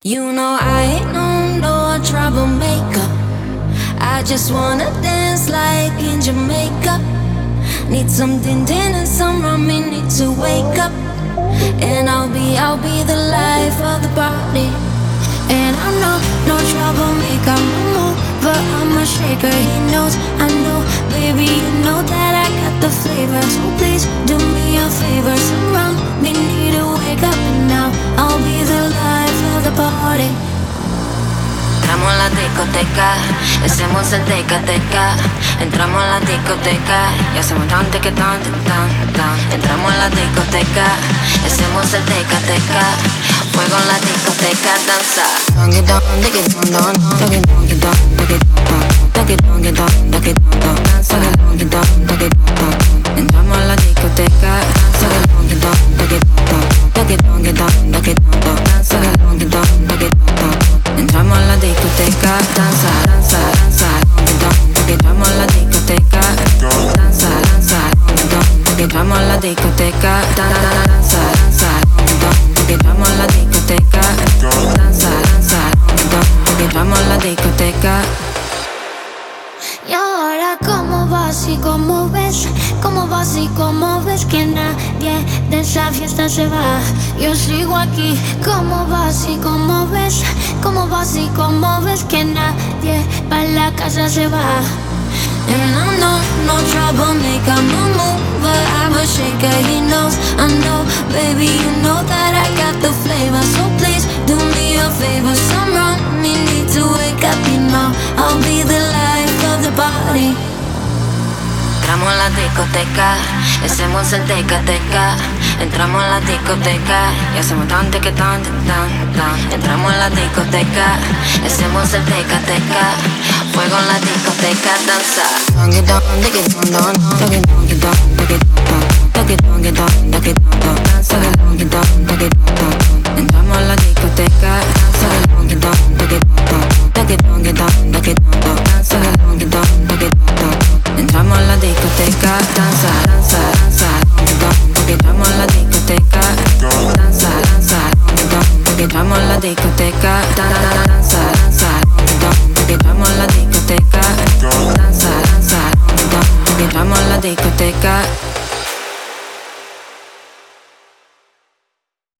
You know I ain't no troublemaker. I just wanna dance like in Jamaica. Need some din din and some rum, need to wake up. And I'll be the life of the party. And I'm no troublemaker, I'm a mover, I'm a shaker. He knows, I know, baby, you know that I got the flavor. So please do me a favor, some rum, me need to wake up. And now I'll be the life of the party. Entramos a la discoteca, hacemos el teca-teca. Entramos a la discoteca y hacemos tan teca tan tan tan. Entramos a la discoteca, hacemos el teca-teca. Fuego en la discoteca, danza. Entramos a la discoteca, entramos a la discoteca, danza, danza, danza. Entramos a la discoteca, danza, danza. Entramos a la discoteca, danza, danza. Entramos a la discoteca, danza, danza. Entramos a la discoteca. Y ahora cómo vas y cómo ves, cómo vas y cómo ves que nadie de esa fiesta se va. Yo sigo aquí, cómo vas y cómo ves, cómo vas y cómo ves que nadie pa' la casa se va. And I'm no troublemaker, I'm a mover, I'm a shaker. He knows, I know, baby, you know that I got the flavor. So please do me a favor, some rum, me need to wake up, you know. I'll be the life of the party. Entramos a la discoteca, hacemos el teca-teca. Entramos a la discoteca y hacemos tan teca tan tan tan. Entramos a la discoteca, hacemos el teca-teca. Fuego en la discoteca, danza.